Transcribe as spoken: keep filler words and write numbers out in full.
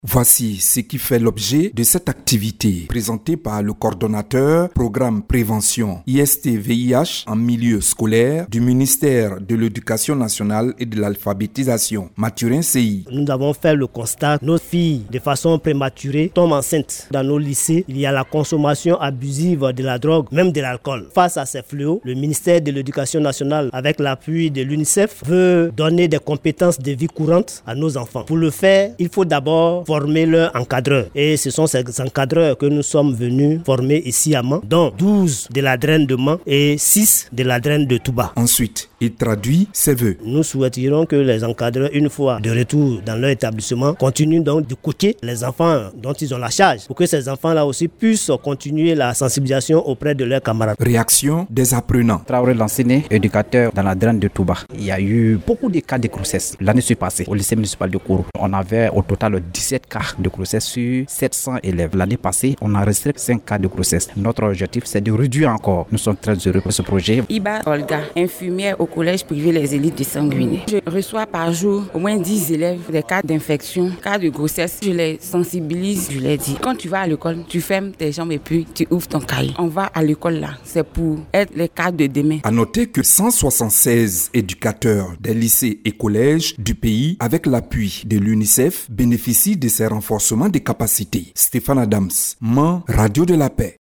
Voici ce qui fait l'objet de cette activité présentée par le coordonnateur Programme Prévention I S T V I H en milieu scolaire du ministère de l'Éducation nationale et de l'alphabétisation, Mathurin C I. Nous avons fait le constat, nos filles de façon prématurée tombent enceintes. Dans nos lycées, il y a la consommation abusive de la drogue, même de l'alcool. Face à ces fléaux, le ministère de l'Éducation nationale, avec l'appui de l'UNICEF, veut donner des compétences de vie courante à nos enfants. Pour le faire, il faut d'abord former leurs encadreurs. Et ce sont ces encadreurs que nous sommes venus former ici à Mans, dont douze de la draine de Mans et six de la draine de Touba. Ensuite, il traduit ses vœux. Nous souhaiterions que les encadreurs, une fois de retour dans leur établissement, continuent donc de coacher les enfants dont ils ont la charge, pour que ces enfants-là aussi puissent continuer la sensibilisation auprès de leurs camarades. Réaction des apprenants. Traoré Lanciné, éducateur dans la draine de Touba. Il y a eu beaucoup de cas de grossesse l'année passée au lycée municipal de Kourou. On avait au total dix-sept cas de grossesse sur sept cents élèves. L'année passée, on a enregistré cinq cas de grossesse. Notre objectif, c'est de réduire encore. Nous sommes très heureux pour ce projet. Iba Olga, infirmière au collège privé Les Élites de Sanguiné. Je reçois par jour au moins dix élèves des cas d'infection, cas de grossesse. Je les sensibilise, je les dis. Quand tu vas à l'école, tu fermes tes jambes et puis tu ouvres ton cahier. On va à l'école là, c'est pour être les cas de demain. À noter que cent soixante-seize éducateurs des lycées et collèges du pays, avec l'appui de l'UNICEF, bénéficient de ces renforcements des capacités. Stéphane Adams, Mans, Radio de la Paix.